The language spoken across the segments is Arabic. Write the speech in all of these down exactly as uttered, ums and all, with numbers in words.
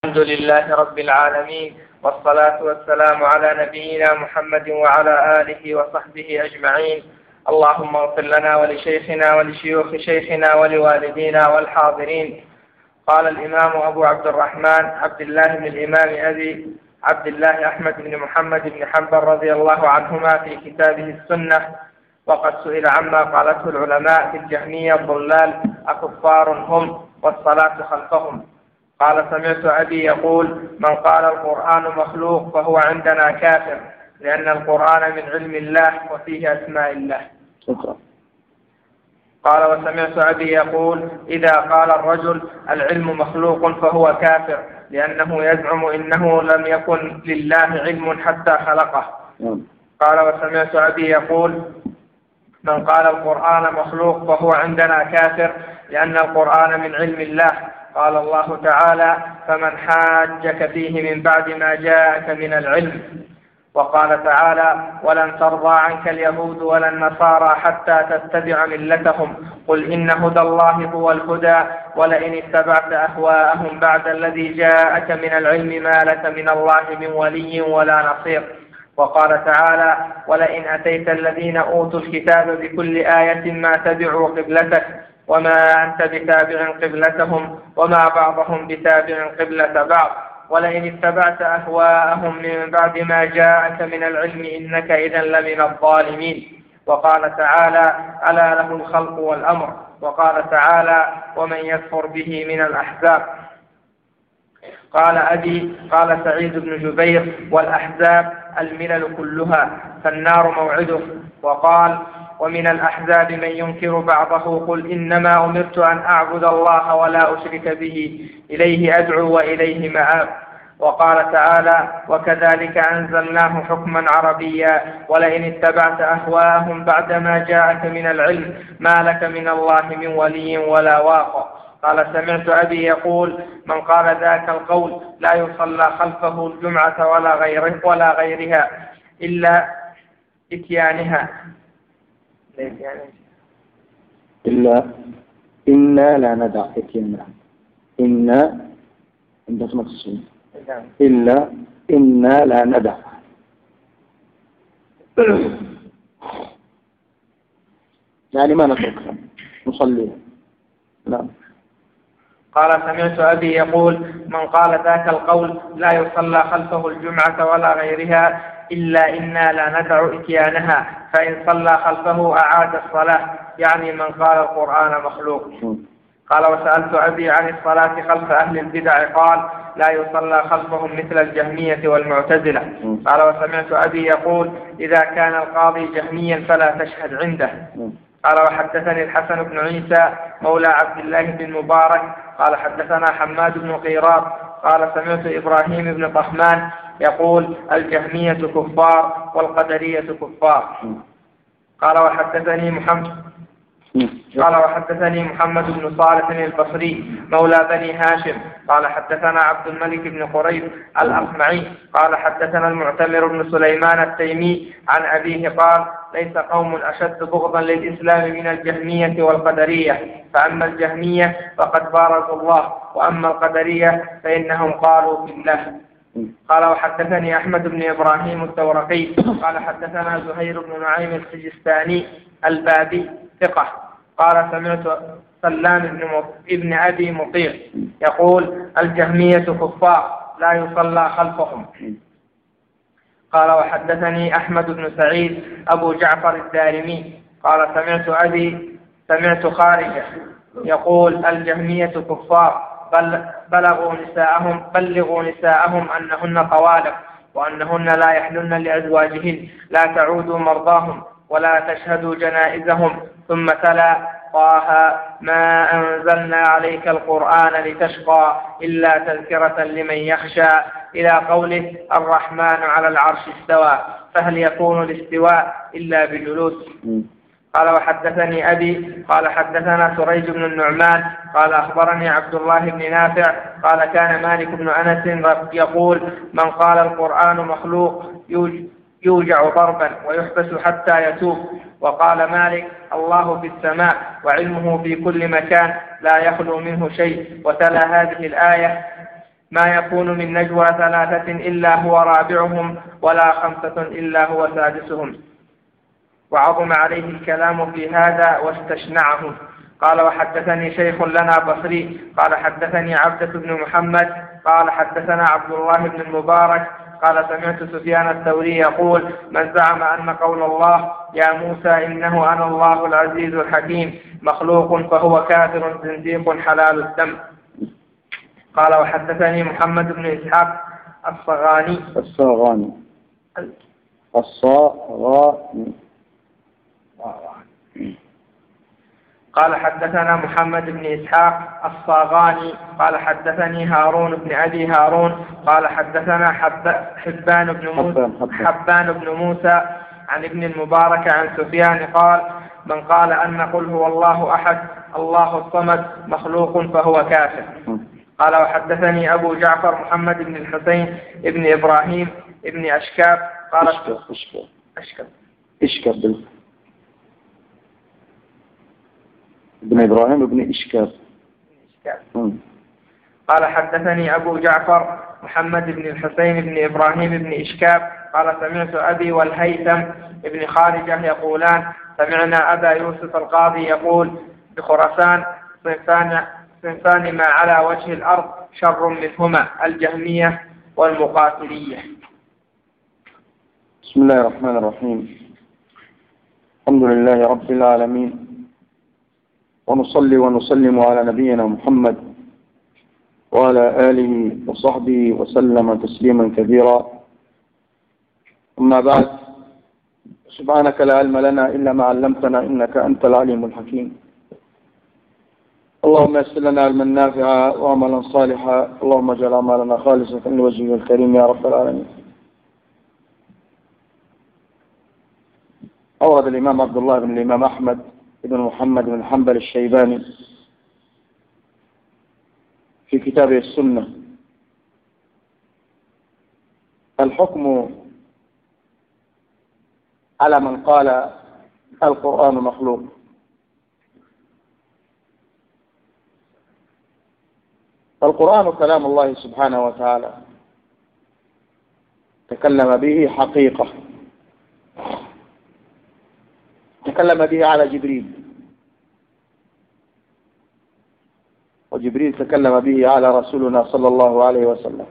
الحمد لله رب العالمين، والصلاة والسلام على نبينا محمد وعلى آله وصحبه أجمعين. اللهم اغفر لنا ولشيخنا ولشيوخ شيخنا ولوالدينا والحاضرين. قال الإمام أبو عبد الرحمن عبد الله بن الإمام أبي عبد الله أحمد بن محمد بن حنبل رضي الله عنهما في كتابه السنة: وقد سئل عما قالته العلماء في الجهمية الضلال: أكفار هم والصلاة خلفهم؟ قال: سمعت أبي يقول: من قال القرآن مخلوق فهو عندنا كافر، لأن القرآن من علم الله وفيه أسماء الله. شكرا. قال: وسمعت أبي يقول: إذا قال الرجل العلم مخلوق فهو كافر، لأنه يزعم إنه لم يكن لله علم حتى خلقه. قال: وسمعت أبي يقول: من قال القرآن مخلوق فهو عندنا كافر، لأن القرآن من علم الله. قال الله تعالى: فمن حاجك فيه من بعد ما جاءك من العلم. وقال تعالى: ولن ترضى عنك اليهود ولا النصارى حتى تتبع ملتهم، قل إن هدى الله هو الهدى ولئن اتبعت أهواءهم بعد الذي جاءك من العلم ما لك من الله من ولي ولا نصير. وقال تعالى: ولئن أتيت الذين أوتوا الكتاب بكل آية ما تبعوا قبلتك وما أنت بتابع قبلتهم وما بعضهم بتابع قبلة بعض، ولئن اتبعت أهواءهم من بعد ما جاءك من العلم إنك إذا لمن الظالمين. وقال تعالى: ألا له الخلق والأمر. وقال تعالى: ومن يكفر به من الأحزاب. قال أبي: قال سعيد بن جبير: والأحزاب الملل كلها، فالنار موعده. وقال: ومن الأحزاب من ينكر بعضه، قل إنما أمرت أن أعبد الله ولا أشرك به، إليه أدعو وإليه مآب. وقال تعالى: وكذلك أنزلناه حكما عربيا، ولئن اتبعت أهواءهم بعدما جاءك من العلم ما لك من الله من ولي ولا واق. قال: سمعت أبي يقول: من قال ذاك القول لا يصلى خلفه الجمعة ولا غيره ولا غيرها إلا إتيانها إلا إنا لا ندع إتيانها. إنا عند اسم التصوير إلا إنا لا ندع. يعني ما نتركها نصليها. نعم. قال: سمعت أبي يقول: من قال ذاك القول لا يصلى خلفه الجمعة ولا غيرها إلا إنا لا ندع إتيانها، فإن صلى خلفه أعاد الصلاة، يعني من قال القرآن مخلوق. قال: وسألت أبي عن الصلاة خلف أهل البدع، قال: لا يصلى خلفهم مثل الجهمية والمعتزلة. قال: وسمعت أبي يقول: إذا كان القاضي جهميا فلا تشهد عنده. قال: وحدثني الحسن بن عيسى مولى عبد الله بن مبارك قال: حدثنا حماد بن قيراط قال: سمعت إبراهيم بن طهمان يقول: الجهمية كفار والقدرية كفار. قال: وحدثني محمد قال وحدثني محمد بن صالح البصري مولى بني هاشم قال: حدثنا عبد الملك بن قريب الأصمعي قال: حدثنا المعتمر بن سليمان التيمي عن أبيه قال: ليس قوم أشد بغضا للإسلام من الجهمية والقدرية، فأما الجهمية فقد بارزوا الله، وأما القدرية فإنهم قالوا في الله. قال: وحدثني أحمد بن إبراهيم الدورقي قال: حدثنا زهير بن نعيم السجستاني البابي ثقة قال: سمعت سلام بن ابن أبي مطيع يقول: الجهمية كفار لا يصلى خلفهم. قال: وحدثني أحمد بن سعيد أبو جعفر الدارمي قال: سمعت أبي سمعت خارجة يقول: الجهمية كفار بل بلغوا نساءهم بلغوا نساءهم أنهن طوالق، وأنهن لا يحلن لأزواجهن، لا تعودوا مرضاهم ولا تشهدوا جنائزهم. ثم تلا: طه ما أنزلنا عليك القرآن لتشقى إلا تذكرة لمن يخشى، إلى قوله: الرحمن على العرش استوى، فهل يكون الاستواء إلا بجلوس؟ قال: وحدثني أبي قال: حدثنا سريج بن النعمان قال: أخبرني عبد الله بن نافع قال: كان مالك بن أنس يقول: من قال القرآن مخلوق يوجع ضربا ويحبس حتى يتوب. وقال مالك: الله في السماء وعلمه في كل مكان لا يخلو منه شيء. وتلا هذه الآية: ما يكون من نجوى ثلاثة إلا هو رابعهم ولا خمسة إلا هو سادسهم. وعظم عليه الكلام في هذا واستشنعه. قال وحدثني شيخ لنا بصري قال حدثني عبدة بن محمد قال حدثنا عبد الله بن المبارك قال سمعت سفيان الثوري يقول من زعم أن قول الله يا موسى إنه أنا الله العزيز الحكيم مخلوق فهو كافر زنديق حلال الدم. قال وحدثني محمد بن إسحاق الصغاني الصغاني الصغاني قال حدثنا محمد بن إسحاق الصاغاني قال حدثني هارون بن أبي هارون قال حدثنا حب حبان بن موسى حبان بن موسى عن ابن المبارك عن سفيان قال من قال أن قل هو الله أحد الله الصمد مخلوق فهو كافر. قال وحدثني أبو جعفر محمد بن الحسين ابن إبراهيم ابن أشكاب قال أشكب أشكب أشكب أشكب ابن إبراهيم ابن إشكاب. قال حدثني أبو جعفر محمد بن الحسين بن إبراهيم بن إشكاب قال سمعت أبي والهيثم ابن خارجة يقولان سمعنا أبا يوسف القاضي يقول بخراسان صنفان, صنفان ما على وجه الأرض شر منهما الجهمية والمقاتلية. بسم الله الرحمن الرحيم. الحمد لله رب العالمين ونصلي ونسلم على نبينا محمد وعلى آله وصحبه وسلم تسليما كثيرا. أما بعد سبحانك لا علم لنا إلا ما علمتنا إنك أنت العليم الحكيم. اللهم يسر لنا علما نافعا وعملا صالحا اللهم اجعل أعمالنا خالصة لوجهك الكريم يا رب العالمين. أورد الإمام عبد الله بن الإمام أحمد بن محمد بن حنبل الشيباني في كتابه السنة الحكم على من قال القرآن مخلوق. القرآن كلام الله سبحانه وتعالى تكلم به حقيقة، تكلم به على جبريل، وجبريل تكلم به على رسولنا صلى الله عليه وسلم،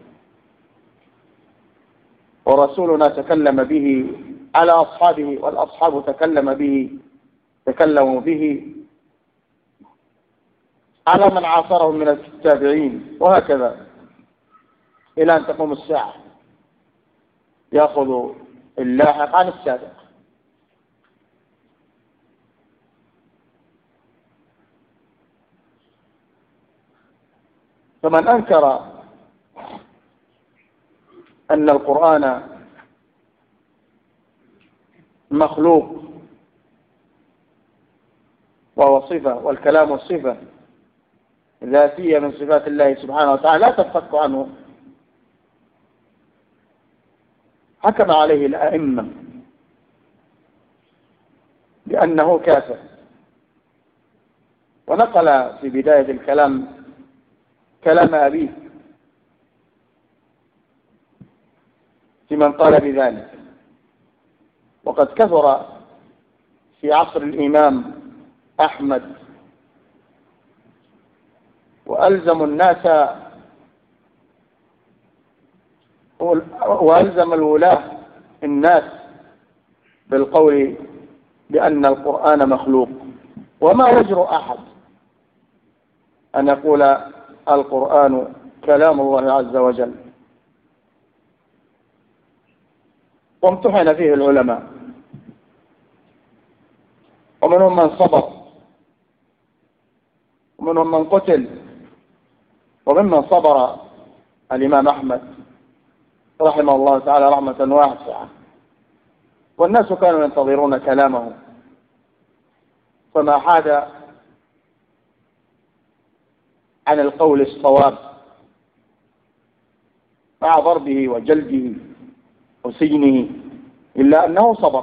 ورسولنا تكلم به على أصحابه، والأصحاب تكلم به تكلموا به على من عاصرهم من التابعين، وهكذا إلى أن تقوم الساعة يأخذ اللاحق عن السابق. فمن أنكر أن القرآن مخلوق وهو صفة والكلام صفة ذاتية من صفات الله سبحانه وتعالى لا تنفك عنه، حكم عليه الأئمة بأنه كافر. ونقل في بداية الكلام كلام أبيه في من قال بذلك. وقد كثر في عصر الإمام أحمد وألزم الناس وألزم الولاة الناس بالقول بأن القرآن مخلوق، وما يجرؤ أحد أن يقول القرآن كلام الله عز وجل. وامتحن فيه العلماء، ومنهم من صبر ومنهم من قتل، وممن صبر الإمام أحمد رحمه الله تعالى رحمة واسعة، والناس كانوا ينتظرون كلامه فما حاد عن القول الصواب مع ضربه وجلده وسجنه إلا أنه صبر.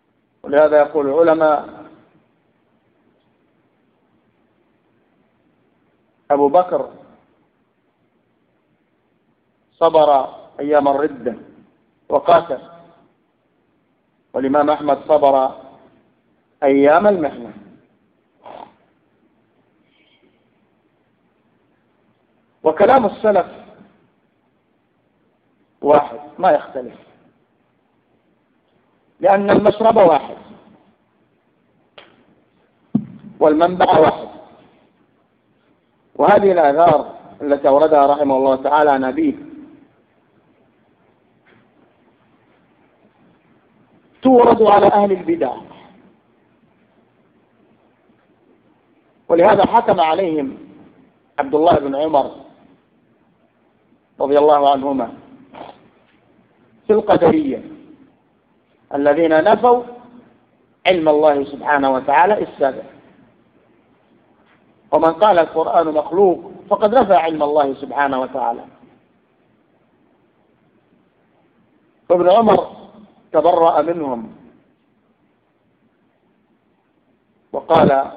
ولهذا يقول العلماء أبو بكر صبر أيام الردة وقاتل، والإمام أحمد صبر أيام المحنة. وكلام السلف واحد ما يختلف، لأن المشرب واحد والمنبع واحد. وهذه الآثار التي أوردها رحمه الله تعالى عن أبيه تورد على أهل البدع، ولهذا حكم عليهم عبد الله بن عمر رضي الله عنهما في القدرية الذين نفوا علم الله سبحانه وتعالى السابق. ومن قال القرآن مخلوق فقد نفى علم الله سبحانه وتعالى. وابن عمر تبرأ منهم وقال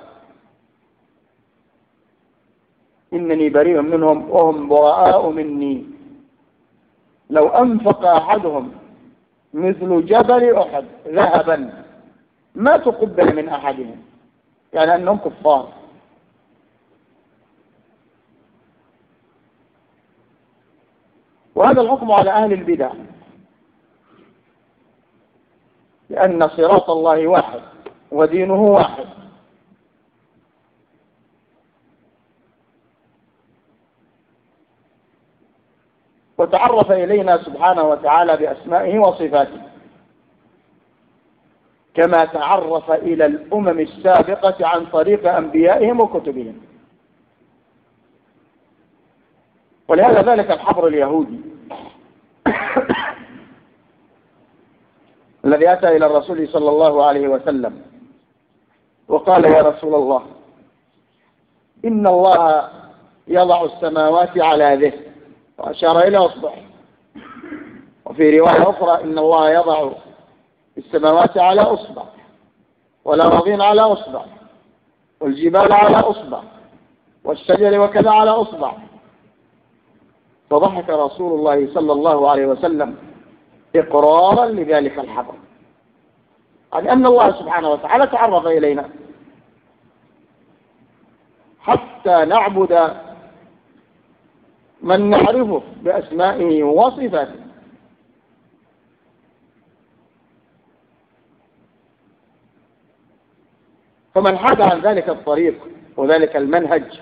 إنني بريء منهم وهم براء مني، لو أنفق أحدهم مثل جبل أحد ذهبا ما تقبل من أحدهم، يعني أنهم كفار. وهذا الحكم على أهل البدع، لأن صراط الله واحد ودينه واحد. وتعرف إلينا سبحانه وتعالى بأسمائه وصفاته كما تعرف إلى الأمم السابقة عن طريق أنبيائهم وكتبهم. ولهذا ذلك الحبر اليهودي الذي أتى إلى الرسول صلى الله عليه وسلم وقال يا رسول الله إن الله يضع السماوات على ذه، وأشار إلى أصبعه. وفي رواية أخرى إن الله يضع السماوات على أصبع، والأراضين على أصبع، والجبال على أصبع، والشجر وكذا على أصبع. فضحك رسول الله صلى الله عليه وسلم إقرارا لذلك الحبر، يعني أن الله سبحانه وتعالى تعرف إلينا حتى نعبد من نعرفه بأسمائه وصفاته. فمن حاد عن ذلك الطريق وذلك المنهج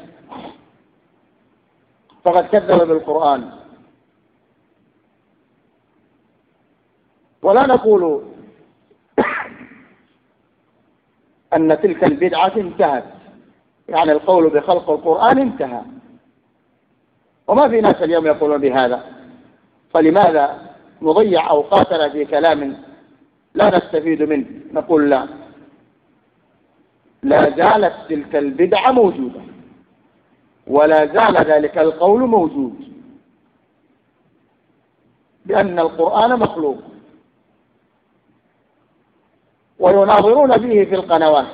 فقد كذب بالقرآن. ولا نقول أن تلك البدعة انتهت، يعني القول بخلق القرآن انتهى، وما في ناس اليوم يقولون بهذا، فلماذا نضيع أوقاتنا في كلام لا نستفيد منه؟ نقول لا، لا زالت تلك البدعة موجودة، ولا زال ذلك القول موجود بأن القرآن مخلوق، ويناظرون به في القنوات.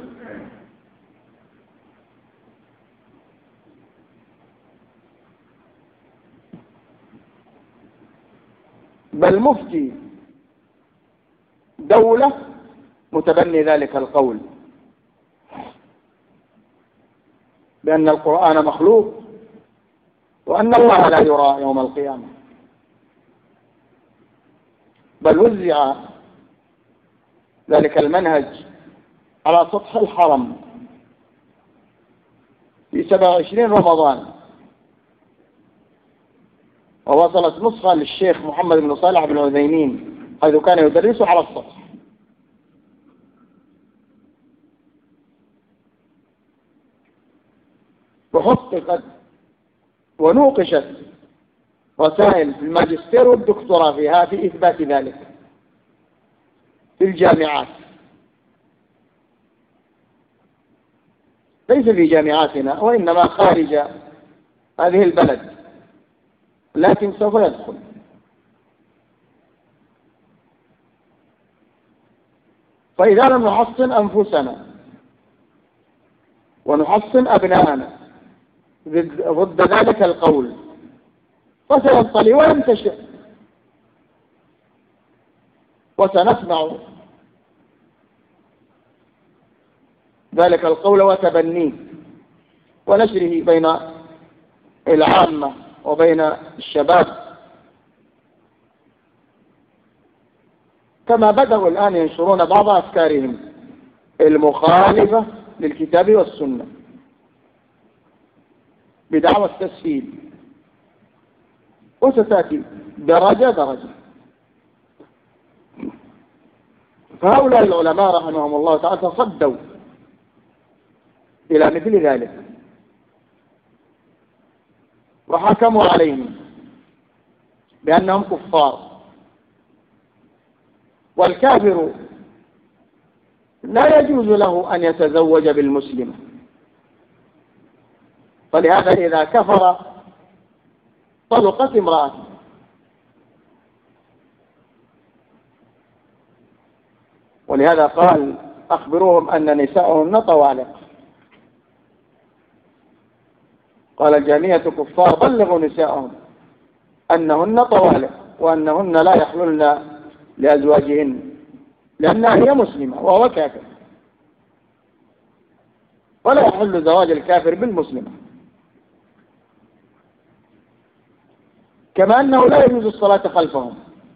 بل مفتي دولة متبني ذلك القول بأن القرآن مخلوق وأن الله لا يرى يوم القيامة. بل وزع ذلك المنهج على سطح الحرم في سبعة وعشرين رمضان، ووصلت نسخة للشيخ محمد بن صالح بن عثيمين حيث كان يدرس على السطح. وحققت ونوقشت رسائل في الماجستير والدكتوراه فيها في إثبات ذلك في الجامعات، ليس في جامعاتنا وإنما خارج هذه البلد، لكن سوف يدخل. فإذا لم نحصن أنفسنا ونحصن أبناءنا ضد, ضد ذلك القول فسينطلي وينتشر، وسنسمع ذلك القول وتبنيه ونشره بين العامة وبين الشباب، كما بدأوا الآن ينشرون بعض أفكارهم المخالفة للكتاب والسنة بدعوى التسهيل، وستأتي درجة درجة. فهؤلاء العلماء رحمهم الله تعالى تصدوا إلى مثل ذلك وحكموا عليهم بأنهم كفار، والكافر لا يجوز له أن يتزوج بالمسلمة، فلهذا إذا كفر طلقت امرأته. ولهذا قال أخبروهم أن نساءهن طوالق. قال الجامية كفار بلغوا نساءهم أنهن طوالق وأنهن لا يحللن لأزواجهن لأنها هي مسلمة وهو كافر، ولا يحل زواج الكافر بالمسلمة. كما أنه لا يجوز الصلاة خلفهم،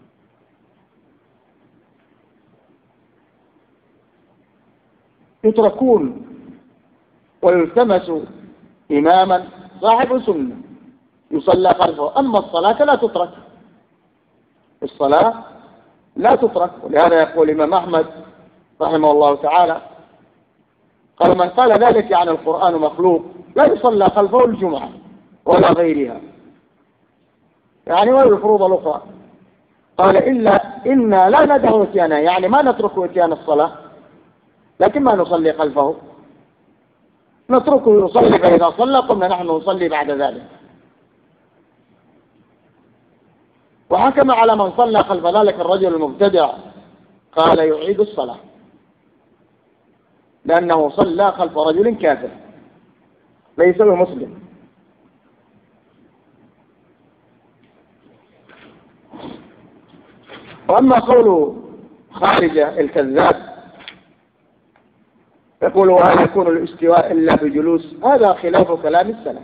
يتركون ويلتمس إماما صاحب سنة يصلى خلفه، أما الصلاة لا تترك، الصلاة لا تترك. ولهذا يقول الإمام أحمد رحمه الله تعالى قال من قال ذلك يعني القرآن مخلوق لا يصلى خلفه الجمعة ولا غيرها، يعني ولا الفروض الأخرى. قال إلا إنا لا ندع إتيانا، يعني ما نترك إتيان الصلاة لكن ما نصلي خلفه، نتركه يصلي، فإذا صلى قمنا نحن نصلي بعد ذلك. وحكم على من صلى خلف ذلك الرجل المبتدع قال يعيد الصلاة لأنه صلى خلف رجل كافر ليس بمسلم. وأما قول خارجة الكذاب يقول وهل يكون الاستواء إلا بجلوس، هذا خلاف كلام السلف.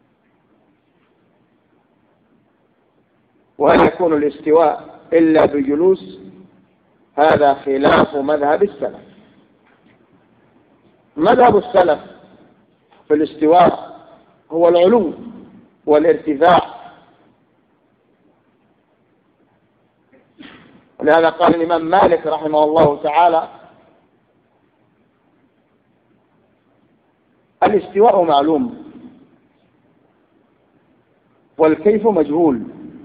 وهل يكون الاستواء إلا بجلوس، هذا خلاف مذهب السلف. مذهب السلف في الاستواء هو العلو والارتفاع، ولهذا قال الإمام مالك رحمه الله تعالى الاستواء معلوم والكيف مجهول.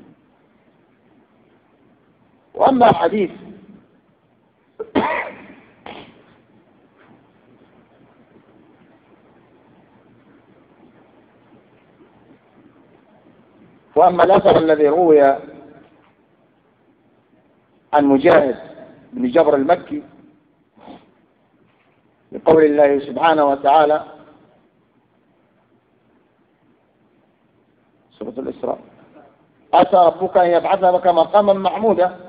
وأما حديث وأما الأثر الذي روي عن مجاهد بن جبر المكي بقول الله سبحانه وتعالى سورة الإسراء عسى ربك أن يبعث لك مقاما محمودا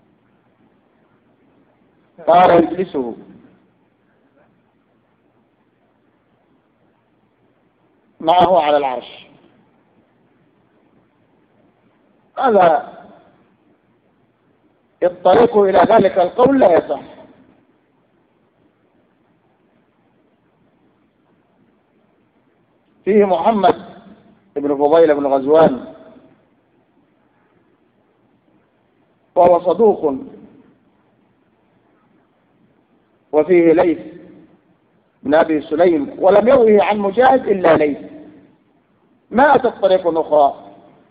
قال اجلسه، معه على العرش. هذا الطريق إلى ذلك القول لا يصح، فيه محمد بن فضيل بن غزوان وهو صدوق، وفيه ليث بن أبي سليم، ولم يروه عن مجاهد إلا ليث، ما أتت طريق أخرى.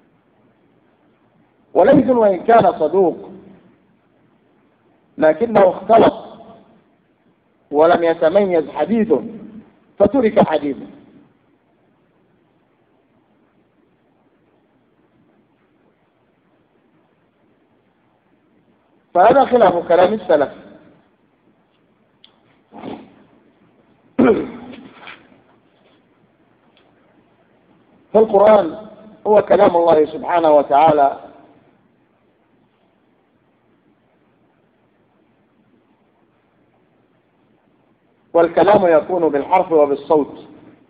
وليث وإن كان صدوق لكنه اختلط ولم يتميز حديثه فترك حديثه. فهذا خلاف كلام السلف. فالقرآن هو كلام الله سبحانه وتعالى، والكلام يكون بالحرف وبالصوت.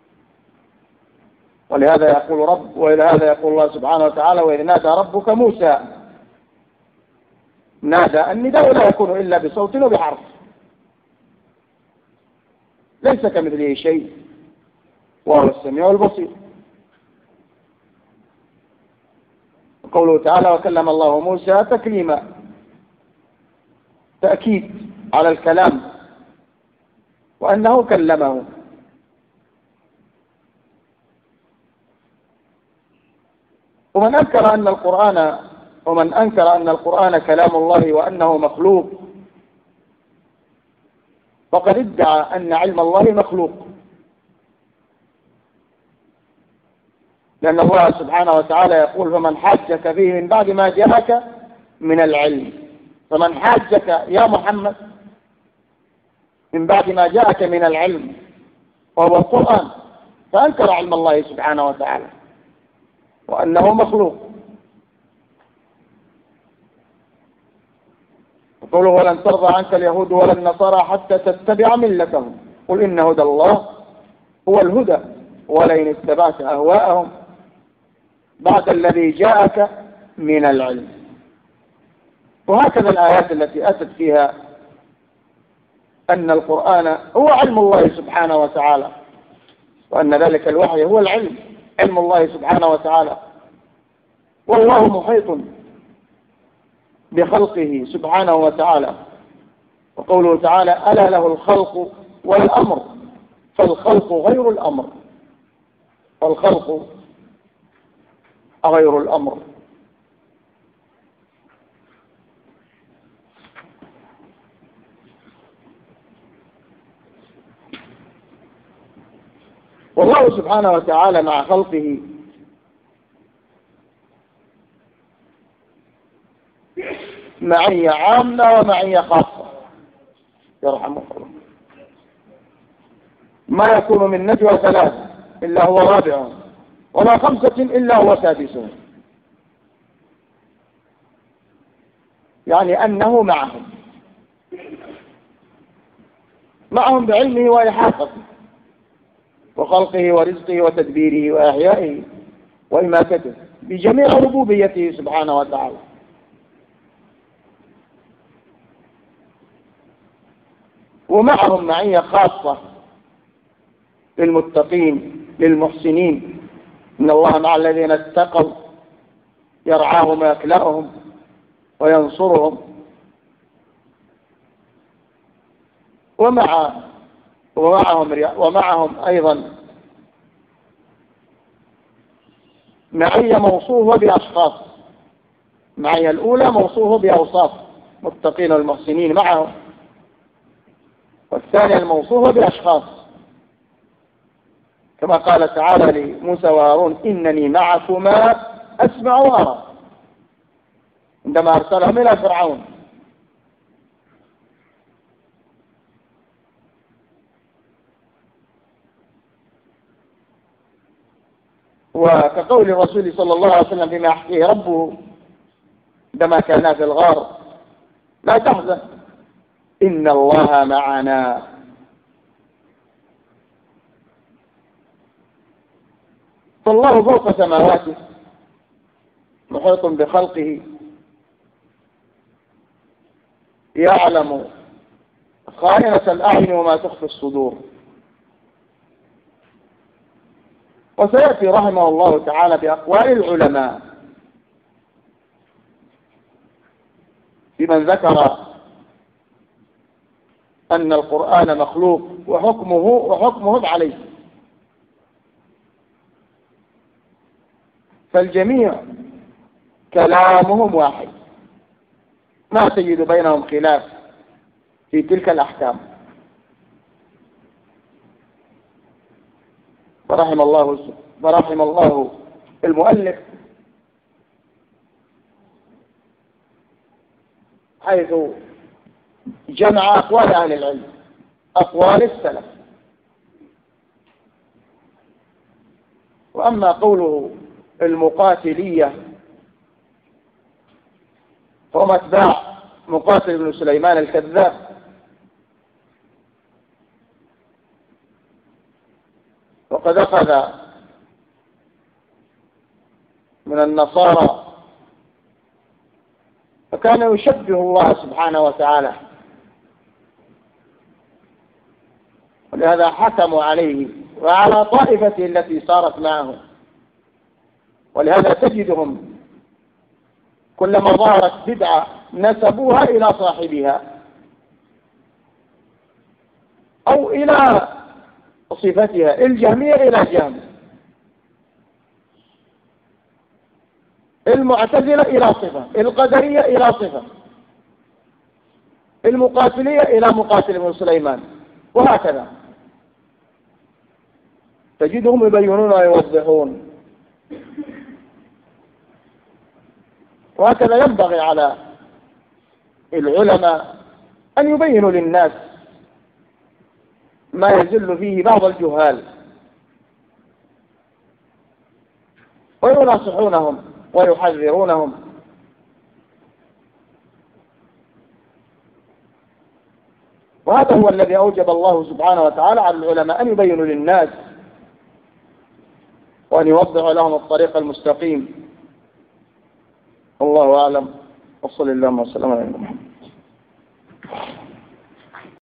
ولهذا يقول رب ولهذا يقول الله سبحانه وتعالى: وإذ نادى ربك موسى. نادى، النداء لا يكون إلا بصوت وبحرف، ليس كمثله شيء وهو السميع البصير. قوله تعالى: وكلم الله موسى تكليما، تأكيد على الكلام وأنه كلمه. ومن أنكر أن القرآن ومن أنكر أن القرآن كلام الله وأنه مخلوق فقد ادعى أن علم الله مخلوق، لأن الله سبحانه وتعالى يقول: فمن حاجك فيه من بعد ما جاءك من العلم. فمن حاجك يا محمد من بعد ما جاءك من العلم وهو القرآن، فأنكر علم الله سبحانه وتعالى وأنه مخلوق. وقوله: ولن ترضى عنك اليهود ولا النصارى حتى تتبع ملتهم قل إن هدى الله هو الهدى ولئن اتبعت أهواءهم بعد الذي جاءك من العلم. وهكذا الآيات التي أتت فيها أن القرآن هو علم الله سبحانه وتعالى، وأن ذلك الوحي هو العلم، علم الله سبحانه وتعالى. والله محيط بخلقه سبحانه وتعالى. وقوله تعالى: ألا له الخلق والأمر، فالخلق غير الأمر، والخلق غير الأمر. والله سبحانه وتعالى مع خلقه معية عامة ومعية خاصة، يرحمه الله. ما يكون من نجوى ثلاث إلا هو رابعهم، ولا خمسة إلا هو سادسهم، يعني أنه معهم معهم بعلمه وإحاطته وخلقه ورزقه وتدبيره وإحيائه وإماتته بجميع ربوبيته سبحانه وتعالى. ومعهم معية خاصة للمتقين للمحسنين: إن الله مع الذين اتقوا يرعاهم ويكلأهم وينصرهم. ومع ومعهم ومعهم أيضا معية موصوفة بأشخاص. معية الأولى موصوفة بأوصاف متقين والمحسنين معهم، والثانية الموصوفة بأشخاص، كما قال تعالى لموسى وهارون: إنني معكما أسمع وأرى، عندما أرسلهم إلى فرعون. وكقول الرسول صلى الله عليه وسلم فيما يحكيه ربه عندما كان في الغار: لا تحزن إن الله معنا. فالله فوق سماواته محيط بخلقه، يعلم خائنة الأعين وما تخفي الصدور. وسيأتي رحمه الله تعالى بأقوال العلماء بمن ذكر أن القرآن مخلوق وحكمه وحكمهم عليه. فالجميع كلامهم واحد، ما تجد بينهم خلاف في تلك الأحكام. فرحم الله فرحم الله المؤلف حيث جمع أقوال أهل العلم، أقوال السلف، وأما قوله المقاتلية فهم أتباع مقاتل بن سليمان الكذاب، وقد أخذ من النصارى فكان يشبه الله سبحانه وتعالى، ولهذا حكموا عليه وعلى طائفته التي صارت معه. ولهذا تجدهم كلما ظهرت بدعة نسبوها إلى صاحبها أو إلى صفتها، الجهمية إلى جهم، المعتزلة إلى صفة، القدرية إلى صفة، المقاتلية إلى مقاتل بن سليمان، وهكذا تجدهم يبينون ويوضحون. وهكذا ينبغي على العلماء أن يبينوا للناس ما يزل فيه بعض الجهال ويناصحونهم ويحذرونهم. وهذا هو الذي أوجب الله سبحانه وتعالى على العلماء أن يبينوا للناس وأن يوضحوا لهم الطريق المستقيم. الله أعلم، وصلى الله وسلم على محمد.